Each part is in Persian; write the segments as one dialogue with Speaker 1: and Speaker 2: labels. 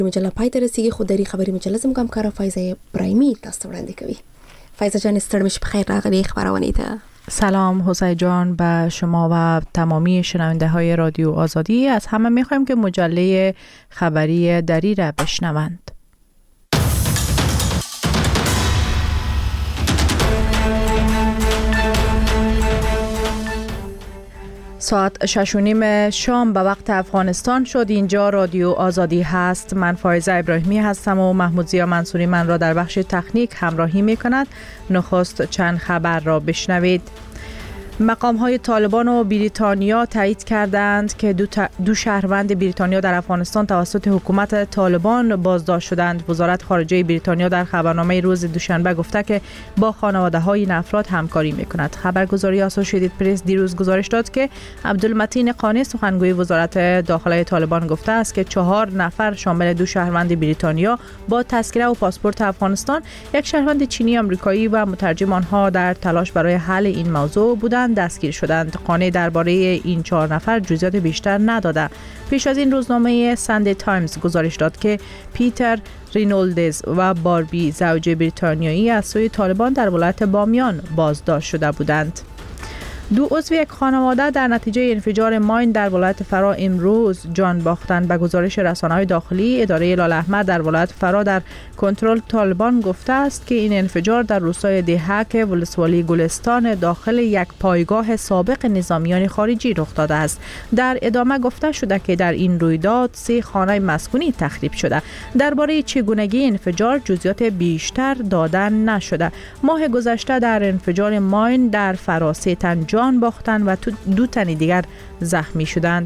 Speaker 1: مجله پای ته رسیږي، خو دری خبري مجله زموږ همکاره فایزه ابراهیمی تاسو وړاندې کوي. فایزه جان ستړي مش بخیر راغلی خبرونه ته.
Speaker 2: سلام حسین جان به شما و تمامی شنونده های رادیو آزادی. از همه میخوایم که مجله خبری دری را بشنوند. ساعت 6:30 شام به وقت افغانستان شد. اینجا رادیو آزادی هست. من فایزه ابراهیمی هستم و محمود زیا منصوری من را در بخش تکنیک همراهی می کند. نخست چند خبر را بشنوید. مقام‌های طالبان و بریتانیا تایید کردند که دو شهروند بریتانیا در افغانستان توسط حکومت طالبان بازداشت شدند. وزارت خارجه بریتانیا در خبرنامه روز دوشنبه گفته که با خانواده‌های این افراد همکاری می‌کند. خبرگزاری آسوشییتد پرس دیروز گزارش داد که عبدالمتین قانی سخنگوی وزارت داخله طالبان گفته است که 4 نفر شامل دو شهروند بریتانیا با تذکره و پاسپورت افغانستان، یک شهروند چینی آمریکایی و مترجم آنها در تلاش برای حل این موضوع بودند دستگیر شدند. قانی درباره این 4 نفر جزئیات بیشتر نداده. پیش از این روزنامه ساندی تایمز گزارش داد که پیتر رینولدز و باربی زوج بریتانیایی از سوی طالبان در ولایت بامیان بازداشت شده بودند. 2 عضو یک خانواده در نتیجه انفجار ماین در ولایت فرا امروز جان باختند. به گزارش رسانه‌های داخلی، اداره لال احمر در ولایت فرا در کنترل طالبان گفته است که این انفجار در روستای دهک ولسوالی گلستان داخل یک پایگاه سابق نظامیان خارجی رخ داده است. در ادامه گفته شده که در این رویداد 3 خانه مسکونی تخریب شده. درباره چگونگی انفجار جزئیات بیشتر داده نشده. ماه گذشته در انفجار ماین در فرا 3 تن جان باختند و 2 تن دیگر زخمی شدند.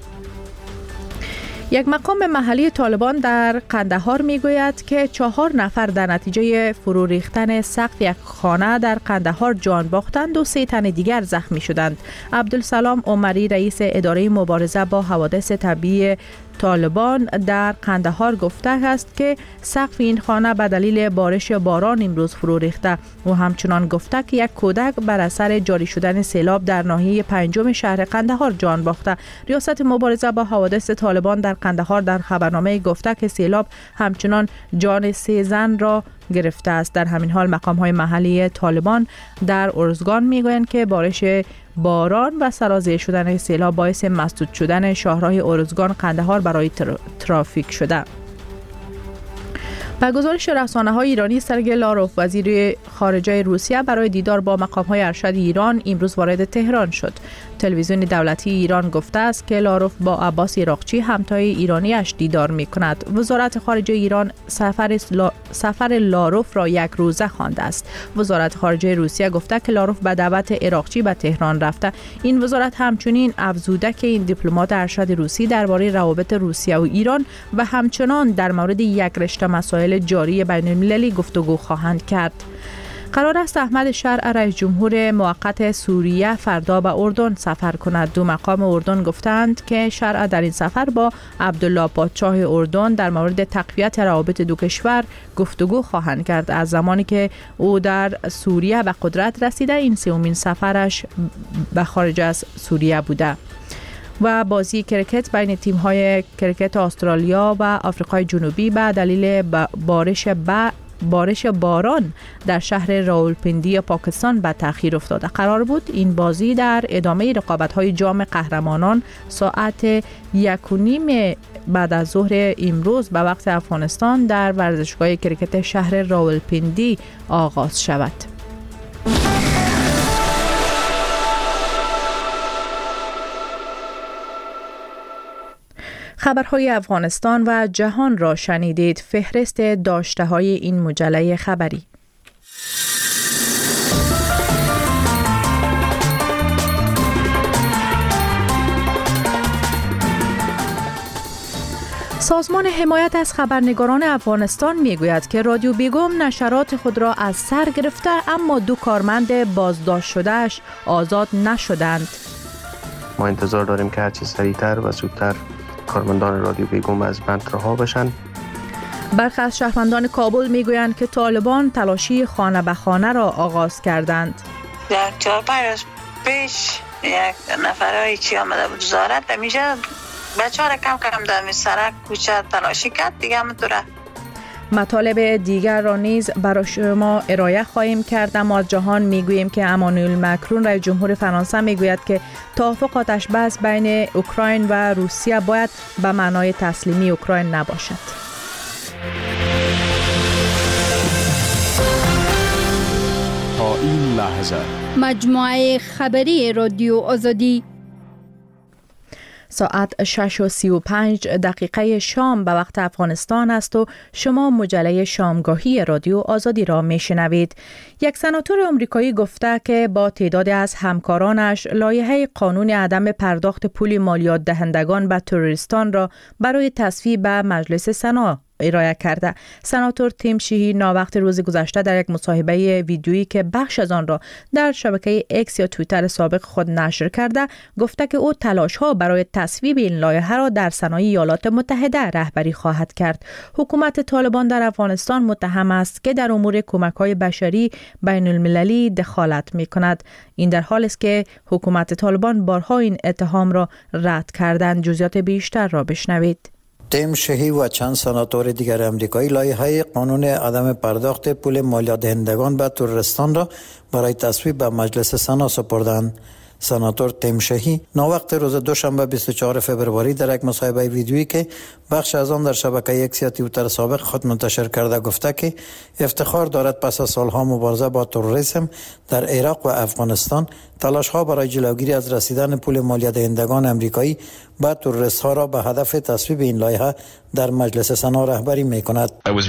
Speaker 2: یک مقام محلی طالبان در قندهار میگوید که 4 نفر در نتیجه فرو ریختن سقف یک خانه در قندهار جان باختند و 3 تن دیگر زخمی شدند. عبدالسلام عمری رئیس اداره مبارزه با حوادث طبیعی طالبان در قندهار گفته است که سقف این خانه به دلیل بارش باران امروز فرو ریخته و همچنان گفته که یک کودک بر اثر جاری شدن سیلاب در ناحیه 5 شهر قندهار جان باخته. ریاست مبارزه با حوادث طالبان در قندهار در خبرنامه گفته که سیلاب همچنان جان 3 زن را گرفته است. در همین حال مقام‌های محلی طالبان در ارزگان میگویند که بارش باران و سرازیر شدن سیلاب باعث مسدود شدن شاهراه ارزگان قندهار برای ترافیک شده. با گزارش رسانه‌های ایرانی، سرگئی لاروف وزیر خارجه روسیه برای دیدار با مقام‌های ارشد ایران امروز وارد تهران شد. تلویزیون دولتی ایران گفته است که لاروف با عباس عراقچی همتای ایرانیش دیدار می‌کند. وزارت خارجه ایران سفر لاروف را 1 روزه خوانده است. وزارت خارجه روسیه گفته که لاروف به دعوت عراقچی به تهران رفته. این وزارت همچنین افزوده که این دیپلمات ارشد روسی درباره روابط روسیه و ایران و همچنان در مورد یک رشته مسائل جاری بین المللی گفتگو خواهند کرد. قرار است احمد شرع رئیس جمهور موقت سوریه فردا به اردن سفر کند. 2 مقام اردن گفتند که شرع در این سفر با عبدالله پادشاه اردن در مورد تقویت روابط 2 کشور گفتگو خواهند کرد. از زمانی که او در سوریه به قدرت رسیده، این 3مین سفرش به خارج از سوریه بوده. و بازی کرکت بین تیم‌های کرکت استرالیا و آفریقای جنوبی به دلیل بارش باران در شهر راولپندی پاکستان به تأخیر افتاده. قرار بود این بازی در ادامه رقابت‌های جام قهرمانان ساعت 1:30 بعد از ظهر امروز به وقت افغانستان در ورزشگاه کرکت شهر راولپندی آغاز شود. خبرهای افغانستان و جهان را شنیدید. فهرست داشته‌های این مجله خبری. سازمان حمایت از خبرنگاران افغانستان میگوید که رادیو بیگم نشرات خود را از سر گرفته، اما 2 کارمند بازداشت شدهش آزاد نشدند.
Speaker 3: ما انتظار داریم که هرچی سریعتر و زودتر کارمندان رادیو بیگم از بند رها بشن.
Speaker 2: برخی از شهروندان کابل میگویند که طالبان تلاشی خانه به خانه را آغاز کردند.
Speaker 4: در 4-5 روز پیش یک نفرای چی آمده بود وزارت، همیشه بچه ها را کم کم در سرک کوچه تلاشی کرد دیگه همونطوره.
Speaker 2: مطالب دیگر را نیز برای شما ارائه خواهیم کرد. اما از جهان میگوییم که امانوئل مکرون رئیس جمهور فرانسه میگوید که توافق آتش بس بین اوکراین و روسیه باید به معنای تسلیمی اوکراین نباشد.
Speaker 5: تا این لحظه
Speaker 6: مجموعه خبری رادیو آزادی
Speaker 2: ساعت 6:35 شام به وقت افغانستان است و شما مجله شامگاهی رادیو آزادی را میشنوید. یک سناتور آمریکایی گفته که با تعدادی از همکارانش لایحه قانون عدم پرداخت پول مالیات دهندگان به تروریستان را برای تصویب به مجلس سنا ارائه کرده. سناتور تیم شیهی ناوقت روز گذشته در یک مصاحبه ویدیویی که بخش از آن را در شبکه ایکس یا توییتر سابق خود نشر کرده گفته که او تلاش‌ها برای تصویب این لایحه را در سنای ایالات متحده رهبری خواهد کرد. حکومت طالبان در افغانستان متهم است که در امور کمک‌های بشری بین المللی دخالت می‌کند. این در حالی است که حکومت طالبان بارها این اتهام را رد کردند. جزئیات بیشتر را بشنوید.
Speaker 7: تیم شهی و چند سناتور دیگر امریکایی لایحه قانون عدم پرداخت پول مالیات دهندگان به تروریستان را برای تصویب به مجلس سنا سپردند. سناتور تیم شهی ناوقت روز دوشنبه 24 فبروری در یک مصاحبه ویدیویی که بخش از آن در شبکه ایکس یا توییتر سابق خود منتشر کرده گفته که افتخار دارد پس از سالها مبارزه با تروریسم در عراق و افغانستان تلاش‌ها برای جلوگیری از رسیدن پول مالیات دهندگان امریکایی به تروریست‌ها را به هدف تصویب این لایحه در مجلس سنا رهبری می‌کند.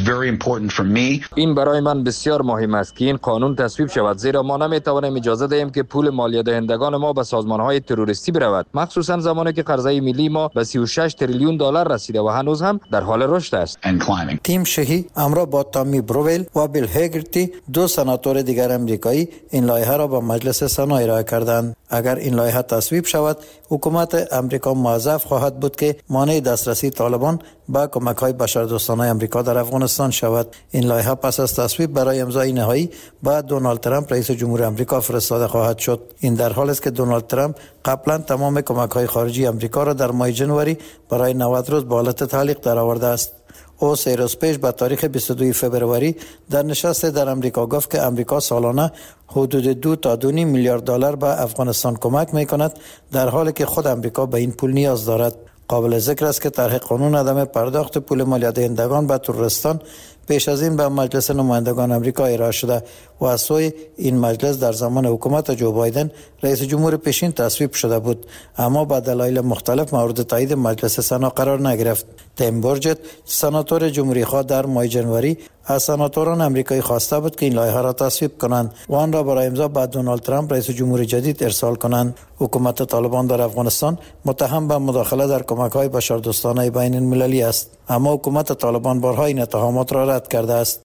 Speaker 8: این برای من بسیار مهم است که این قانون تصویب شود، زیرا ما نمی‌توانیم اجازه دهیم که پول مالیات دهندگان ما به سازمان‌های تروریستی برود، مخصوصاً زمانی که قرضه ملی ما به 36 تریلیون دلار رسیده و هنوز هم در حال رشد است.
Speaker 7: تیم شهی همراه با تامی بروول و بیل هگرتی دو سناتور دیگر امریکایی این لایحه را به مجلس سنا ارائه کردند. اگر این لایحه تصویب شود، حکومت امریکا موظف خواهد بود که مانع دسترسی طالبان به کمک‌های بشردوستانه امریکا در افغانستان شود. این لایحه پس از تصویب برای امضای نهایی به دونالد ترامپ رئیس جمهور امریکا فرستاده خواهد شد. این در حالی است که دونالد ترامپ قبلا تمام کمک‌های خارجی امریکا را در ماه ژانویه برای 90 روز به حالت تعلیق درآورده است. او 3 روز پیش به تاریخ 22 فبروری در نشست در امریکا گفت که امریکا سالانه حدود 2 تا 2.5 میلیارد دلار به افغانستان کمک می‌کند، در حالی که خود امریکا به این پول نیاز دارد. قابل ذکر است که طرح قانون عدم پرداخت پول مالیات دهندگان به تروریستان پیش از این به مجلس نمایندگان امریکا ارائه شده و از سوی این مجلس در زمان حکومت جو بایدن رئیس جمهور پیشین تصویب شده بود، اما به دلایل مختلف مورد تایید مجلس سنا قرار نگرفت. تیم بورجت سناتور جمهوری خواه در ماه ژانویه از سناتوران امریکایی خواسته بود که این لایحه را تصویب کنند و آن را برای امضا به دونالد ترامپ رئیس جمهور جدید ارسال کنند. حکومت طالبان در افغانستان متهم به مداخله در کمک‌های بشردوستانه بین المللی است، اما حکومت طالبان بارها این اتهامات را رد کرده است.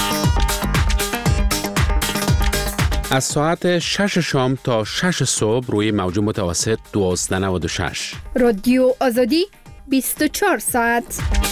Speaker 5: از ساعت 6 شام تا 6 صبح روی موج متوسط 1296
Speaker 6: رادیو آزادی 24 ساعت.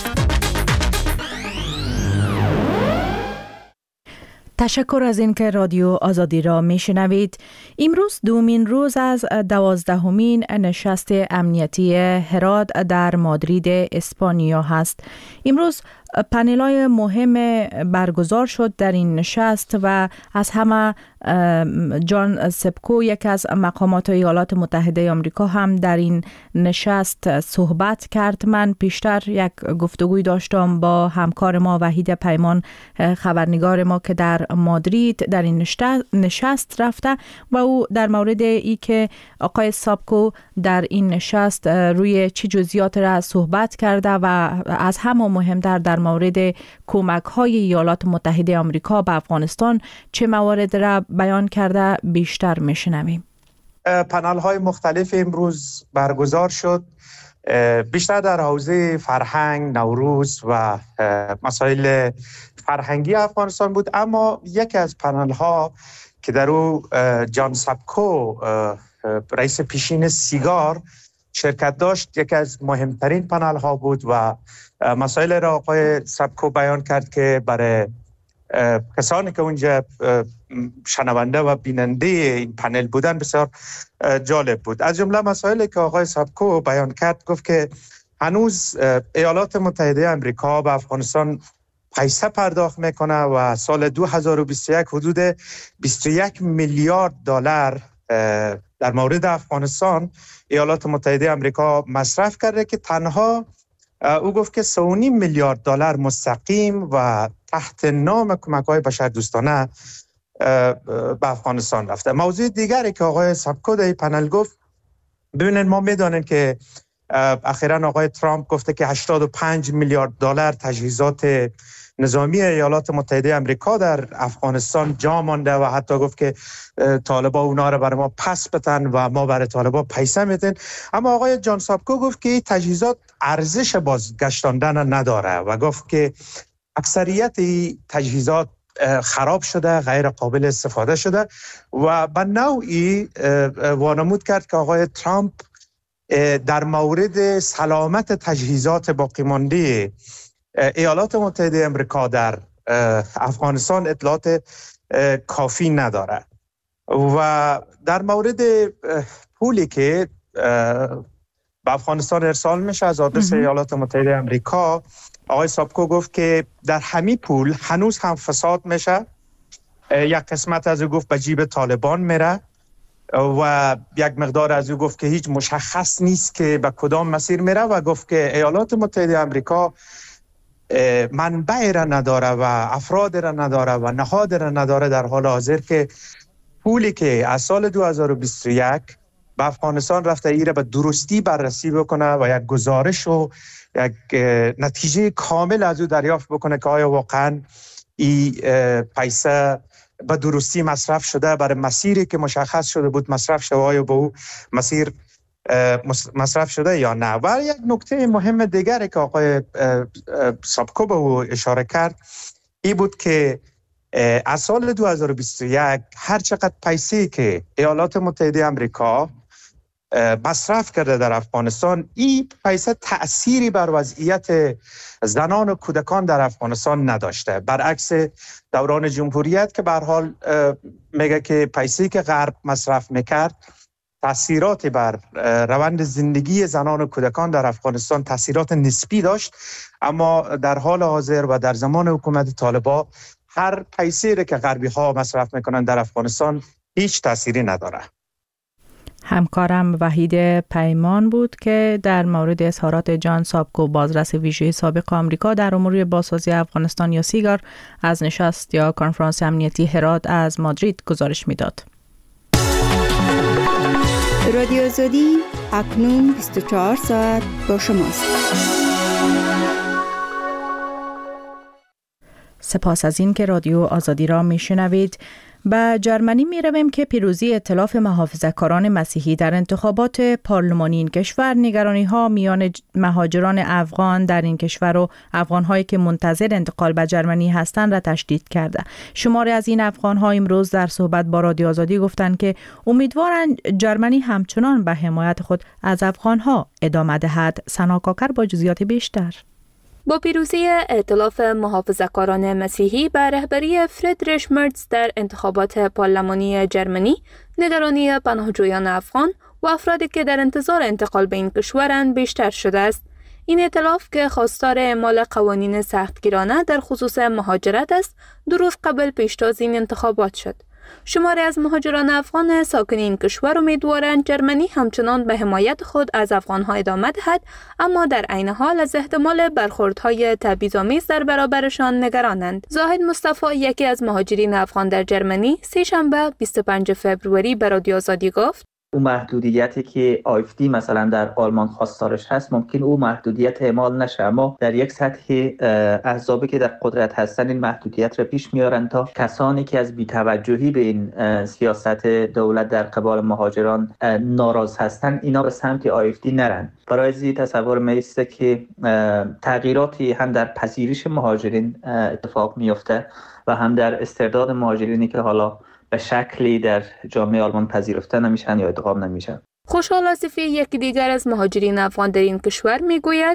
Speaker 2: تشکر از اینکه رادیو آزادی را میشنوید. امروز دومین روز از 12مین نشست امنیتی هرات در مادرید اسپانیا هست. امروز پنل‌های مهم برگزار شد در این نشست و از همه جان سپکو یک از مقامات ایالات متحده آمریکا هم در این نشست صحبت کرد. من پیشتر یک گفتگوی داشتم با همکار ما وحید پیمان خبرنگار ما که در مادرید در این نشست رفته و او در مورد ای که آقای سپکو در این نشست روی چه جزئیات را صحبت کرده و از همه مهمتر در مورد کمک‌های ایالات متحده آمریکا به افغانستان چه موارد را بیان کرده بیشتر میشنویم.
Speaker 9: پنل‌های مختلف امروز برگزار شد، بیشتر در حوزه فرهنگ، نوروز و مسائل فرهنگی افغانستان بود، اما یکی از پنل‌ها که در او جان سپکو رئیس پیشین سیگار شرکت داشت یکی از مهمترین پنل ها بود و مسائل را آقای سپکو بیان کرد که برای کسانی که اونجا شنونده و بیننده این پنل بودن بسیار جالب بود. از جمله مسائلی که آقای سپکو بیان کرد گفت که هنوز ایالات متحده آمریکا به افغانستان پیسه پرداخت میکنه و سال 2021 حدود 21 میلیارد دلار در مورد افغانستان ایالات متحده آمریکا مصرف کرده که تنها او گفت که 3.5 میلیارد دلار مستقیم و تحت نام کمک‌های بشردوستانه به افغانستان رفته. موضوع دیگری که آقای سابکو در پنل گفت، ببینید ما میدانیم که اخیراً آقای ترامپ گفته که 85 میلیارد دلار تجهیزات نظامی ایالات متحده آمریکا در افغانستان جا مانده و حتی گفت که طالبان اونا رو برای ما پس بدن و ما برای طالبان پیسه میدیم. اما آقای جان سابکو گفت که این تجهیزات ارزش بازگشتاندن نداره و گفت که اکثریت این تجهیزات خراب شده، غیر قابل استفاده شده و به نوعی وانمود کرد که آقای ترامپ در مورد سلامت تجهیزات باقی مانده ایالات متحده آمریکا در افغانستان اطلاعات کافی نداره. و در مورد پولی که به افغانستان ارسال میشه از آدرس ایالات متحده آمریکا، آقای سابکو گفت که در همین پول هنوز هم فساد میشه. یک قسمت از او گفت به جیب طالبان میره و یک مقدار از او گفت که هیچ مشخص نیست که به کدام مسیر میره و گفت که ایالات متحده آمریکا منبع را نداره و افراد را نداره و نهاد را نداره در حال حاضر که پولی که از سال 2021 به افغانستان رفته ایره به درستی بررسی بکنه و یک گزارش و یک نتیجه کامل از او دریافت بکنه که آیا واقعا این پیسه به درستی مصرف شده، برای مسیری که مشخص شده بود مصرف شده، آیا به او مسیر مصرف شده یا نه. و یک نکته مهم دیگری که آقای سابکو به او اشاره کرد این بود که از سال 2021 هر چقدر پیسه که ایالات متحده آمریکا مصرف کرده در افغانستان، این پیسه تأثیری بر وضعیت زنان و کودکان در افغانستان نداشته، برعکس دوران جمهوریت که به هر حال میگه که پیسه که غرب مصرف میکرد تأثیرات بر روند زندگی زنان و کودکان در افغانستان تأثیرات نسبی داشت. اما در حال حاضر و در زمان حکومت طالبان هر پیسه که غربی ها مصرف میکنن در افغانستان هیچ تأثیری نداره.
Speaker 2: همکارم وحید پیمان بود که در مورد اظهارات جان سابکو، بازرس ویژه سابق آمریکا در امور بازسازی افغانستان یا سیگار، از نشست یا کنفرانس امنیتی هرات از مادرید گزارش میداد.
Speaker 10: رادیو آزادی اکنون 24 ساعت با شماست.
Speaker 2: سپاس از این که رادیو آزادی را میشنوید. به جرمنی می رویم که پیروزی ائتلاف محافظه‌کاران مسیحی در انتخابات پارلمانی این کشور نگرانی ها میان مهاجران افغان در این کشور و افغان هایی که منتظر انتقال به جرمنی هستند را تشدید کرده. شماری از این افغان ها امروز در صحبت با رادیو آزادی گفتند که امیدوارند جرمنی همچنان به حمایت خود از افغان ها ادامه دهد. سنا کاکر با جزئیات بیشتر.
Speaker 11: با پیروزی ائتلاف محافظه‌کاران مسیحی به رهبری فریدریش مرتز در انتخابات پارلمانی جرمنی، نگرانی پناهجویان افغان و افرادی که در انتظار انتقال به این کشورند بیشتر شده است. این ائتلاف که خواستار اعمال قوانین سختگیرانه در خصوص مهاجرت است، 2 روز قبل پیشتاز این انتخابات شد. شماری از مهاجران افغان ساکن این کشور امیدوارند جرمنی همچنان به حمایت خود از افغانها ادامه دهد، اما در عین حال از احتمال برخوردهای تبعیض‌آمیز در برابرشان نگرانند. زاهد مصطفی، یکی از مهاجرین افغان در جرمنی، سه‌شنبه 25 فوریه به رادیو آزادی گفت:
Speaker 12: اون محدودیتی که AfD مثلا در آلمان خواستارش هست ممکن او محدودیت اعمال نشه، اما در یک سطح احزابی که در قدرت هستن این محدودیت را پیش میارن تا کسانی که از بی‌توجهی به این سیاست دولت در قبال مهاجران ناراض هستن اینا به سمت AfD نرن. برای ازی تصور میسته که تغییراتی هم در پذیرش مهاجرین اتفاق میفته و هم در استعداد مهاجرینی که حالا به شکلی در جامعه آلمان پذیرفته نمیشن یا ادغام نمیشن.
Speaker 11: خوشحال آصفی، یکی دیگر از مهاجرین افغان در این کشور، میگوید: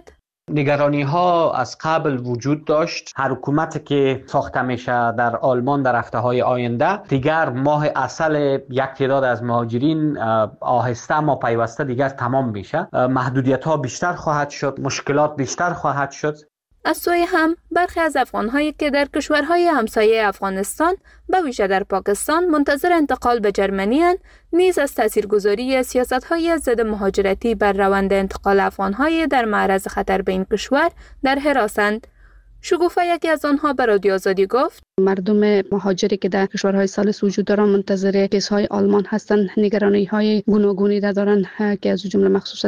Speaker 13: نگرانی ها از قبل وجود داشت. هر حکومتی که ساخته میشه در آلمان در هفته های آینده دیگر ماه اصل یک تعداد از مهاجرین آهسته اما پیوسته دیگر تمام میشه. محدودیت ها بیشتر خواهد شد، مشکلات بیشتر خواهد شد.
Speaker 11: از سوی هم برخی از افغان‌هایی که در کشورهای همسایه افغانستان به ویژه در پاکستان منتظر انتقال به جرمنی اند، نیز از تاثیرگذاری سیاست‌های ضد مهاجرتی بر روند انتقال افغان‌های در معرض خطر به این کشور در حراسند. شگوفه یکی از آنها به رادیو آزادی گفت:
Speaker 14: مردم مهاجری که در کشورهای ثالث وجود دارند منتظر کیس‌های آلمان هستند. نگرانی‌های گوناگونی دارند که از جمله مخصوصا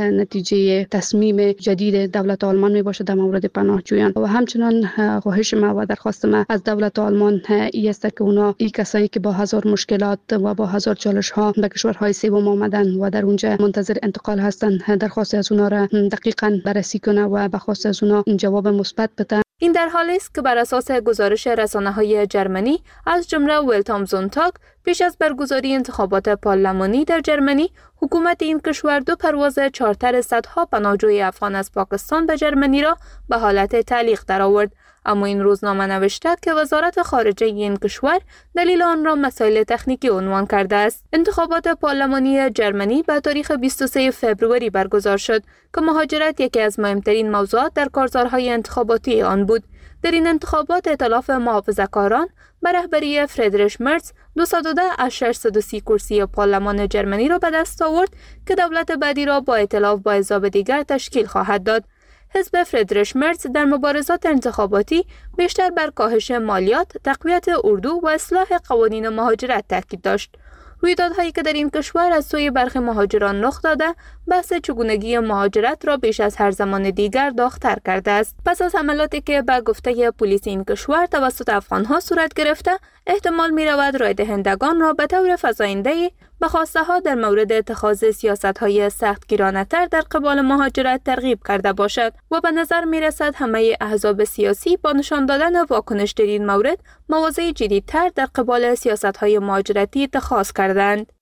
Speaker 14: نتیجه تصمیم جدید دولت آلمان میباشد در مورد پناهجویان. و همچنان خواهش ما و درخواست ما از دولت آلمان است که اونا این کسایی که با هزار مشکلات و با هزار چالش‌ها به کشورهای سوم آمدن و در اونجا منتظر انتقال هستند، درخواست از اونا را دقیقاً بررسی کنه و به خواست از اونا جواب مثبت بده.
Speaker 11: این در حالی است که بر اساس گزارش رسانه‌های جرمنی از جمله ولت ام زونتاگ، پیش از برگزاری انتخابات پارلمانی در جرمنی، حکومت این کشور 2 پرواز چارتر صدها پناهجوی افغان از پاکستان به جرمنی را به حالت تعلیق درآورد. اما این روزنامه نوشته که وزارت خارجه این کشور دلیل آن را مسائل تکنیکی عنوان کرده است. انتخابات پارلمانی جرمنی به تاریخ 23 فوریه برگزار شد که مهاجرت یکی از مهمترین موضوعات در کارزارهای انتخاباتی آن بود. در این انتخابات ائتلاف محافظه‌کاران به رهبری فریدریش مرتز 210 از 630 کرسی پارلمان جرمنی را به دست آورد که دولت بعدی را با ائتلاف با احزاب دیگر تشکیل خواهد داد. حزب فریدریش مرتز در مبارزات انتخاباتی بیشتر بر کاهش مالیات، تقویت اردو و اصلاح قوانین مهاجرت تاکید داشت. رویدادهایی که در این کشور از سوی برخی مهاجران رخ داده، بحث چگونگی مهاجرت را بیش از هر زمان دیگر داغ‌تر کرده است. پس از حملاتی که به گفته پلیس این کشور توسط افغان‌ها صورت گرفته، احتمال می‌رود رای دهندگان را به طور فزاینده‌ای به خواسته‌ها در مورد اتخاذ سیاست‌های سختگیرانه‌تر در قبال مهاجرت ترغیب کرده باشد و به نظر می‌رسد همه احزاب سیاسی با نشان دادن واکنش در این مورد مواضع جدیدتر در قبال سیاست‌های مهاجرتی اتخاذ کردند.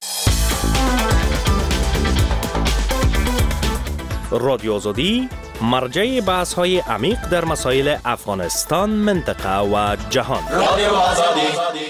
Speaker 15: رادیو آزادی مرجع بحث‌های عمیق در مسائل افغانستان، منطقه و جهان. رادیو آزادی.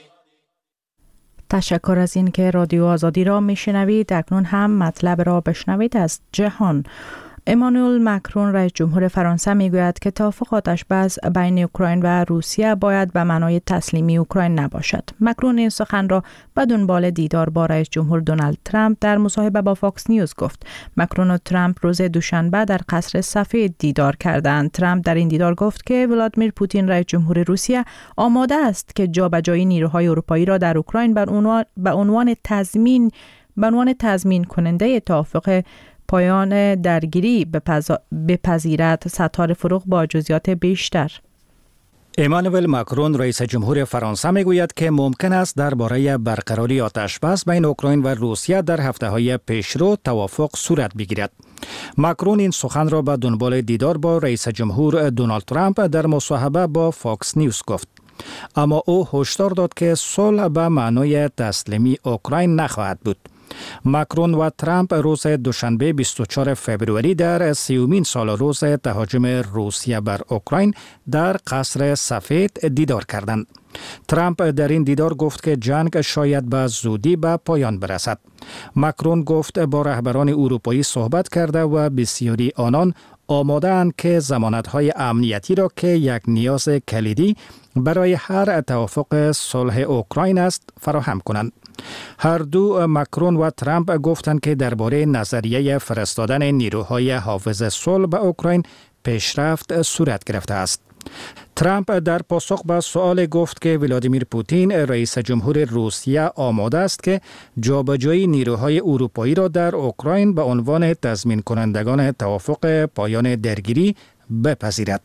Speaker 2: تشکر از این که رادیو آزادی را میشنوید. اکنون هم مطلب را بشنوید از جهان. امانوئل مکرون رئیس جمهور فرانسه میگوید که توافق آتش‌بس بین اوکراین و روسیه باید به معنای تسلیمی اوکراین نباشد. مکرون این سخن را به دنبال دیدار با رئیس جمهور دونالد ترامپ در مصاحبه با فاکس نیوز گفت. مکرون و ترامپ روز دوشنبه در قصر سفید دیدار کردند. ترامپ در این دیدار گفت که ولادیمیر پوتین رئیس جمهور روسیه آماده است که جابجایی نیروهای اروپایی را در اوکراین به عنوان تضمین کننده توافق پایان درگیری بپذیرد. ستاره فروغ با جزئیات بیشتر.
Speaker 16: امانوئل مکرون رئیس جمهور فرانسه میگوید که ممکن است درباره برقراری آتش‌بس بین اوکراین و روسیه در هفته‌های پیشرو توافق صورت بگیرد. مکرون این سخن را به دنبال دیدار با رئیس جمهور دونالد ترامپ در مصاحبه با فاکس نیوز گفت. اما او هشدار داد که صلح به معنای تسلیمی اوکراین نخواهد بود. مکرون و ترامپ روز دوشنبه 24 فوریه در 30مین سال روز تهاجم روسیه بر اوکراین در قصر سفید دیدار کردند. ترامپ در این دیدار گفت که جنگ شاید به زودی به پایان برسد. مکرون گفت با رهبران اروپایی صحبت کرده و بسیاری آنان آماده اند که ضمانت‌های امنیتی را که یک نیاز کلیدی برای هر توافق صلح اوکراین است فراهم کنند. هر دو مکرون و ترامپ گفتند که درباره نظریه فرستادن نیروهای حافظ صلح به اوکراین پیشرفت صورت گرفته است. ترامپ در پاسخ به سؤال گفت که ولادیمیر پوتین رئیس جمهور روسیه آماده است که جابجایی نیروهای اروپایی را در اوکراین به عنوان تضمین کنندگان توافق پایان درگیری بپذیرد.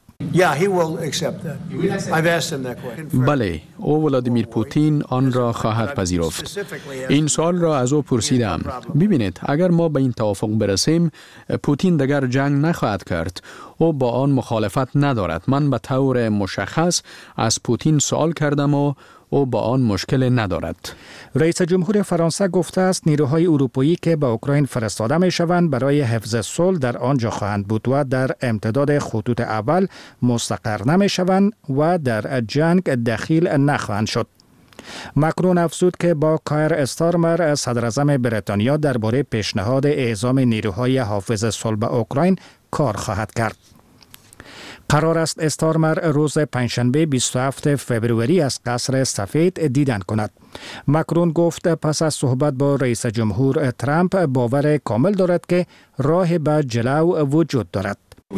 Speaker 17: بله، او ولادیمیر پوتین آن را خواهد پذیرفت. این سوال را از او پرسیدم. ببینید، اگر ما به این توافق برسیم، پوتین دیگر جنگ نخواهد کرد. او با آن مخالفت ندارد. من به طور مشخص از پوتین سوال کردم و او با آن مشکل ندارد.
Speaker 16: رئیس جمهور فرانسه گفته است نیروهای اروپایی که به اوکراین فرستاده می شوند برای حفظ صلح در آنجا خواهند بود و در امتداد خطوط اول مستقر نمی شوند و در جنگ دخیل نخواهند شد. ماکرون افزود که با کایر استارمر صدر اعظم بریتانیا درباره پیشنهاد اعزام نیروهای حافظ صلح به اوکراین کار خواهد کرد. قرار است استارمر روز پنجشنبه 27 فوریه از قصر سفید دیدن کند. ماکرون گفت پس از صحبت با رئیس جمهور ترامپ باور کامل دارد که راه به جلو وجود دارد.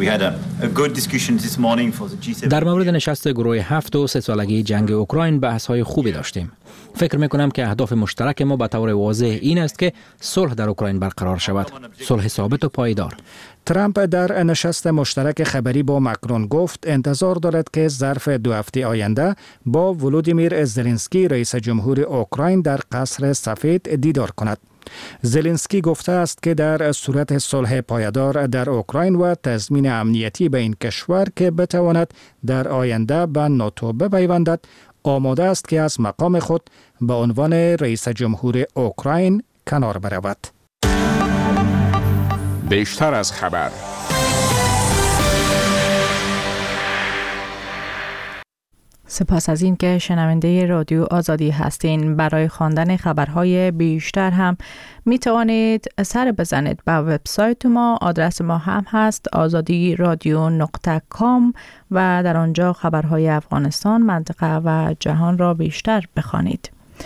Speaker 18: در مورد نشست گروه 7 و 3 سالگی جنگ اوکراین بحث‌های خوبی داشتیم. فکر می‌کنم که اهداف مشترک ما به طور واضح این است که صلح در اوکراین برقرار شود. صلح ثابت و پایدار.
Speaker 16: ترامپ در نشست مشترک خبری با ماکرون گفت انتظار دارد که ظرف 2 هفته آینده با ولودیمیر زلنسکی رئیس جمهور اوکراین در قصر سفید دیدار کند. زلنسکی گفته است که در صورت صلح پایدار در اوکراین و تضمین امنیتی به این کشور که بتواند در آینده به ناتو بپیوندد، آماده است که از مقام خود به عنوان رئیس جمهور اوکراین کنار برود.
Speaker 5: بیشتر از خبر.
Speaker 2: سپاس از این که شنونده رادیو آزادی هستین. برای خواندن خبرهای بیشتر هم می توانید سر بزنید به وبسایت ما. آدرس ما هم هست azadiradio.com و در آنجا خبرهای افغانستان، منطقه و جهان را بیشتر بخوانید.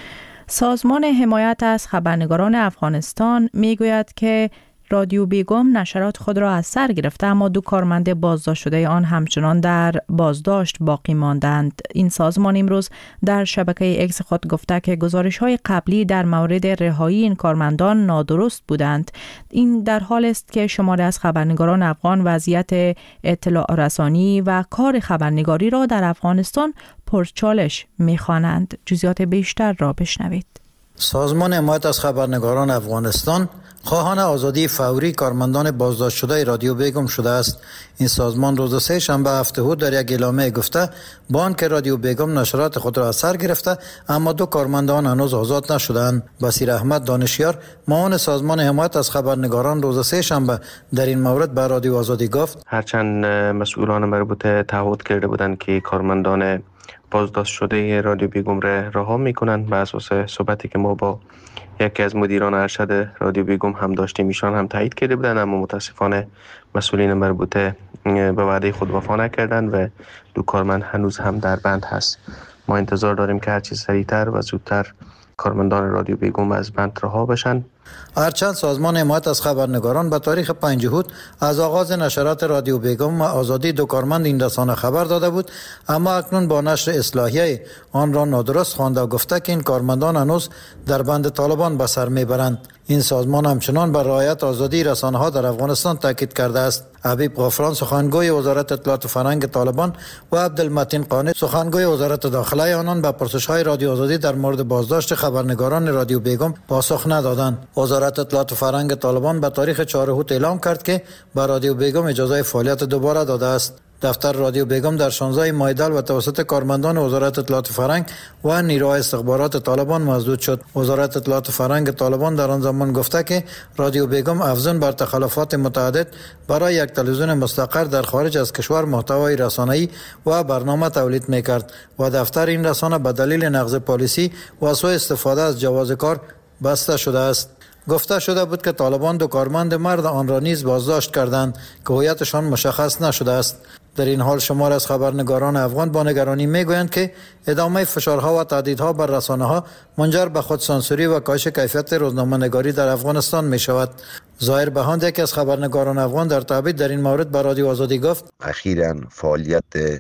Speaker 2: سازمان حمایت از خبرنگاران افغانستان می گوید که رادیو بیگم نشرات خود را از سر گرفته، اما 2 کارمند بازداشت شده آن همچنان در بازداشت باقی ماندند. این سازمان امروز در شبکه اکس خود گفته که گزارش‌های قبلی در مورد رهایی این کارمندان نادرست بودند. این در حال است که شماری از خبرنگاران افغان وضعیت اطلاع رسانی و کار خبرنگاری را در افغانستان پرچالش می‌خوانند. جزئیات بیشتر را بشنوید.
Speaker 7: سازمان حمایت از خبرنگاران افغانستان خواهان آزادی فوری کارمندان بازداشت شده رادیو بیگم شده است. این سازمان روز 3 شنبه هفته در یک اعلامیه گفته با آنکه رادیو بیگم نشرات خود را از سر گرفته، اما 2 کارمندان هنوز آزاد نشدند. بصیر احمد دانشیار، معاون سازمان حمایت از خبرنگاران، روز 3 شنبه در این مورد به رادیو آزادی گفت
Speaker 3: هرچند مسئولان مربوطه تعهد کرده بودند که کارمندان بازداشت شده رادیو بیگم را رها میکنند، به اساس صحبتی که ما با یکی از مدیران ارشد رادیو بیگم هم داشتیم، ایشان هم تایید کرده بودند، اما متاسفانه مسئولین مربوطه به وعده خود وفا نکردند و 2 کارمند هنوز هم در بند هست. ما انتظار داریم که هرچی سریعتر و زودتر کارمندان رادیو بیگم از بند رها بشن.
Speaker 7: هرچند سازمان حمایت از خبرنگاران به تاریخ 5 اود از آغاز نشرات رادیو بیگم و آزادی 2 کارمند این رسانه خبر داده بود، اما اکنون با نشر اصلاحیه آن را نادرست خوانده و گفته که این کارمندان هنوز در بند طالبان به سر میبرند. این سازمان همچنان بر رعایت آزادی رسانه ها در افغانستان تاکید کرده است. حبیب غفران سخنگوی وزارت اطلاعات و فرهنگ طالبان و عبدالمتین قانی سخنگوی وزارت داخله آنان به پرسش‌های رادیو آزادی در مورد بازداشت خبرنگاران رادیو بیگم پاسخ ندادند. وزارت اطلاعات و فرهنگ طالبان به تاریخ 4 اود اعلام کرد که به رادیو بیگم اجازه فعالیت دوباره داده است. دفتر رادیو بیگم در 16 ماه و توسط کارمندان وزارت اطلاعات و فرهنگ و نیروهای استخبارات طالبان مسدود شد. وزارت اطلاعات و فرهنگ طالبان در آن زمان گفته که رادیو بیگم افزون بر تخلفات متعدد برای یک تلویزیون مستقر در خارج از کشور محتوای رسانه‌ای و برنامه تولید می‌کرد و دفتر این رسانه به دلیل نقض پالیسی و سوء استفاده از جواز کار بسته شده است. گفته شده بود که طالبان 2 کارمند مرد آن را نیز بازداشت کردند که هویتشان مشخص نشده است. در این حال شمار از خبرنگاران افغان با نگرانی میگویند که ادامه فشارها و تهدیدها بر رسانه‌ها منجر به خودسانسوری و کاهش کیفیت روزنامه‌نگاری در افغانستان می شود. ظاهر بهاند، یکی از خبرنگاران افغان، در تبعید در این مورد به رادیو آزادی گفت
Speaker 19: اخیراً فعالیت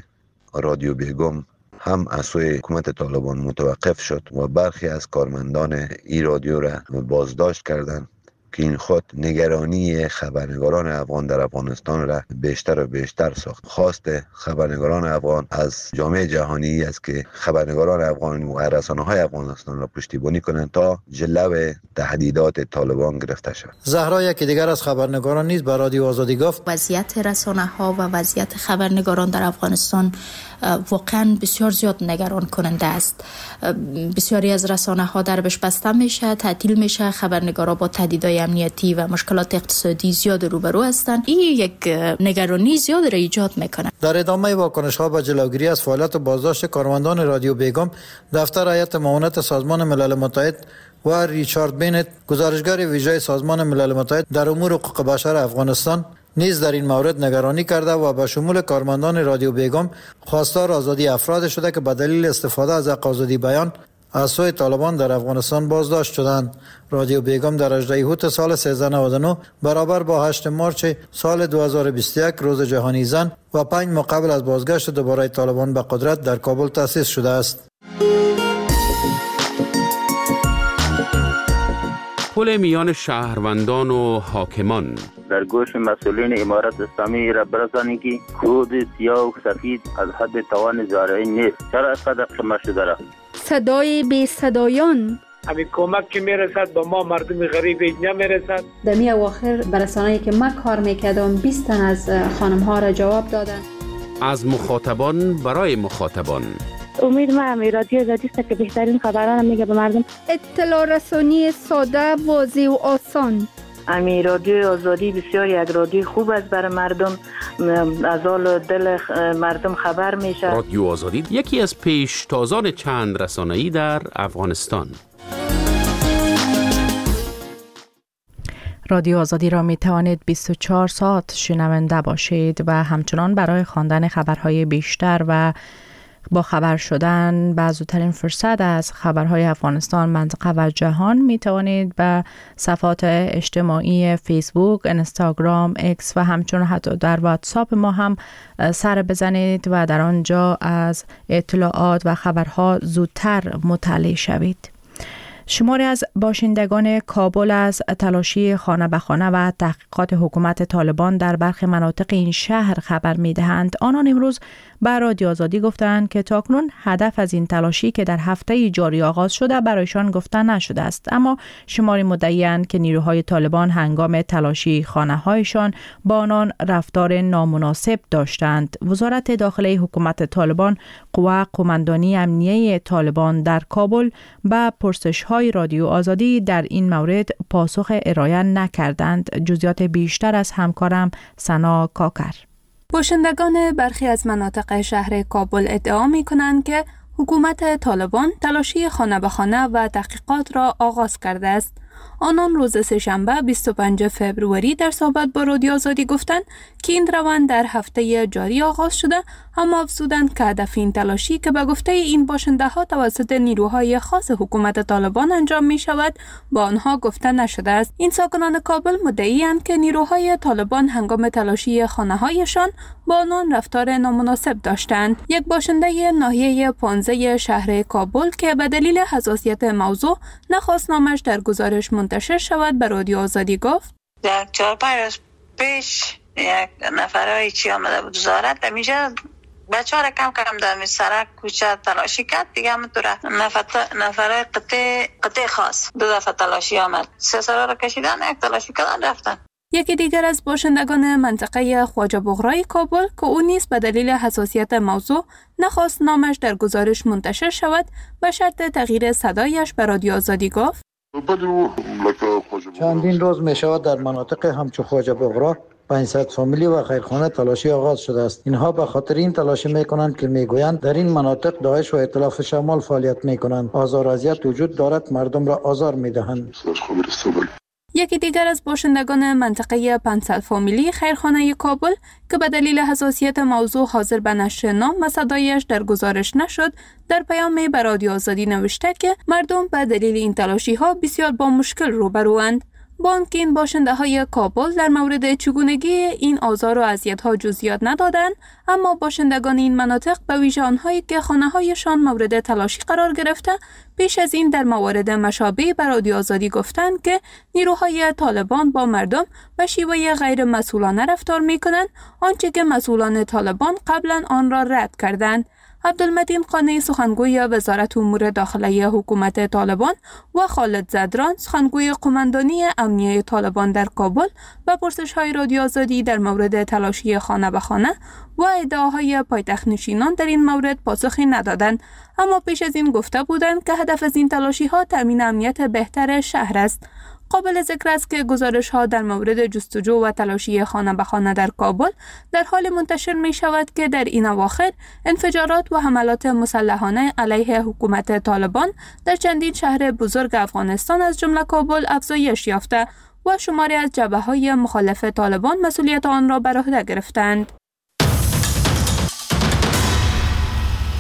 Speaker 19: رادیو بیگم هم از سوی حکومت طالبان متوقف شد و برخی از کارمندان این رادیو را بازداشت کردند که این خود نگرانی خبرنگاران افغان در افغانستان را بیشتر و بیشتر ساخت. خواست خبرنگاران افغان از جامعه جهانی است که خبرنگاران افغان و رسانه‌های افغانستان را پشتیبانی کنند تا جلو تهدیدات طالبان گرفته شود.
Speaker 7: زهرا یکی دیگر از خبرنگاران نیز به رادیو آزادی گفت
Speaker 20: وضعیت رسانه‌ها و وضعیت خبرنگاران در افغانستان واقعا بسیار زیاد نگران کننده است. بسیاری از رسانه‌ها دربش بسته میشه، تعطیل میشه، خبرنگارا با تهدیدهای امنیتی و مشکلات اقتصادی زیاد روبرو هستند. این یک نگرانی زیاد را ایجاد میکنه.
Speaker 7: در ادامه واکنش‌ها به جلوگیری از فعالیت و بازداشت کارمندان رادیو بیگم، دفتر هیئت معاونت سازمان ملل متحد و ریچارد بینت، گزارشگر ویژه سازمان ملل متحد در امور حقوق بشر افغانستان، نیز در این مورد نگرانی کرده و به شمول کارمندان رادیو بیگم خواستار آزادی افراد شده که به دلیل استفاده از حق آزادی بیان از سوی طالبان در افغانستان بازداشت شدند. رادیو بیگم در 18 اوت سال 1399 برابر با 8 مارچ سال 2021 روز جهانی زن و 5 ماه قبل از بازگشت دوباره طالبان به قدرت در کابل تأسیس شده است.
Speaker 5: پل میان شهروندان و حاکمان
Speaker 21: در گوش مسئولین امارت اسلامی را برسانید که کود سیاه و سفید از حد توان زارعی نیست. چرا اسقدر قمه شده را؟
Speaker 6: صدای بی صدایان
Speaker 22: همین کمک که میرسد به ما مردم غریب نمیرسد.
Speaker 23: در می اواخر برسانه‌ای که من کار میکردم 20 تن از خانم ها را جواب دادن.
Speaker 5: از مخاطبان برای مخاطبان.
Speaker 24: امید ما هم رادیو آزادی است که بهترین خبران میگه به مردم.
Speaker 6: اطلاع رسانی ساده، واضح و آسان.
Speaker 24: امی رادیو آزادی بسیار یک رادیو خوب است برای مردم، از حال دل مردم خبر میشه.
Speaker 5: رادیو آزادی یکی از پیشتازان چند رسانه‌ای در افغانستان.
Speaker 2: رادیو آزادی را می توانید 24 ساعت شنونده باشید و همچنان برای خواندن خبرهای بیشتر و با خبر شدن به زودترین فرصت از خبرهای افغانستان، منطقه و جهان می توانید به صفحات اجتماعی فیسبوک، اینستاگرام، اکس و همچنین حتی در واتساپ ما هم سر بزنید و در آنجا از اطلاعات و خبرها زودتر مطلع شوید. شماری از باشندگان کابل از تلاشی خانه به خانه و تحقیقات حکومت طالبان در برخی مناطق این شهر خبر می دهند. آنان امروز به رادیو آزادی گفتند که تاکنون هدف از این تلاشی که در هفته جاری آغاز شده برایشان گفته نشده است، اما شماری مدعی‌اند که نیروهای طالبان هنگام تلاشی خانه‌هایشان با آنان رفتار نامناسب داشتند. وزارت داخلی حکومت طالبان قوه قماندانی امنیه طالبان در کابل به پرسش‌های رادیو آزادی در این مورد پاسخ ارائه نکردند. جزئیات بیشتر از همکارم سنا کاکر.
Speaker 11: باشندگان برخی از مناطق شهر کابل ادعا می کنند که حکومت طالبان تلاشی خانه به خانه و تحقیقات را آغاز کرده است. آنان روز سه‌شنبه 25 فوریه در صحبت با رادیو آزادی گفتند که این روند در هفته جاری آغاز شده، اما افزودند که هدف این تلاشی که به گفته این باشنده ها توسط نیروهای خاص حکومت طالبان انجام می شود با آنها گفته نشده است. این ساکنان کابل مدعی‌اند که نیروهای طالبان هنگام تلاشی خانه هایشان با آنان رفتار نامناسب داشتند. یک باشنده ناحیه 15 شهر کابل که به دلیل حساسیت موضوع نخواست نامش در گزارش منتشر شود به رادیو آزادی گفت:
Speaker 4: در 4-5 روز پیش یک نفرای چی آمده بود وزارت همیشه بچه ها را کم در سرک کوچه تلاشی کرد دیگه، همونطوره نفرای قطع خاص 2 دفعه تلاشی آمد، 3 سر را کشیدن، یک تلاشی کردن رفتن.
Speaker 11: یکی دیگر از باشندگان منطقه خواجه بغرای کابل که او نیز به دلیل حساسیت موضوع نخواست نامش در گزارش منتشر شود به شرط تغییر صدایش به رادیو آزادی گفت:
Speaker 7: چندین روز می شود در مناطق همچو خواجه بغرا 500 فامیلی و خیرخانه تلاشی آغاز شده است. اینها به خاطر این تلاشی می کنند که می گویند در این مناطق داعش و ائتلاف شمال فعالیت می کنند. آزار و اذیت وجود دارد، مردم را آزار می دهند.
Speaker 11: یکی دیگر از باشندگان منطقه 500 فامیلی خیرخانه کابل که به دلیل حساسیت موضوع حاضر به نشر نام و صدایش در گزارش نشد، در پیامی به رادیو آزادی نوشته که مردم به دلیل این تلاشی ها بسیار با مشکل روبروند. بانکین باشنده های کابل در مورد چگونگی این آزار و اذیت‌ها جزئیات ندادند، اما باشندگان این مناطق به ویژه آنهایی که خانه‌هایشان مورد تلاشی قرار گرفته پیش از این در موارد مشابه به رادیو آزادی گفتند که نیروهای طالبان با مردم به شیوه غیر مسئولانه رفتار می‌کنند، آنچه که مسئولان طالبان قبلا آن را رد کردند. عبدالمتین قانی سخنگوی وزارت امور داخلی حکومت طالبان و خالد زدران سخنگوی قماندانی امنیه طالبان در کابل و پرسش‌های رادیو آزادی در مورد تلاشی خانه به خانه و ادعاهای پایتخت نشینان در این مورد پاسخی ندادند، اما پیش از این گفته بودند که هدف از این تلاشی‌ها تامین امنیت بهتر شهر است. قابل ذکر است که گزارش‌ها در مورد جستجو و تلاشی خانه به خانه در کابل در حال منتشر می شود که در این اواخر انفجارات و حملات مسلحانه علیه حکومت طالبان در چندین شهر بزرگ افغانستان از جمله کابل افزایش یافته و شماری از جبهه‌های مخالف طالبان مسئولیت آن را بر عهده گرفتند.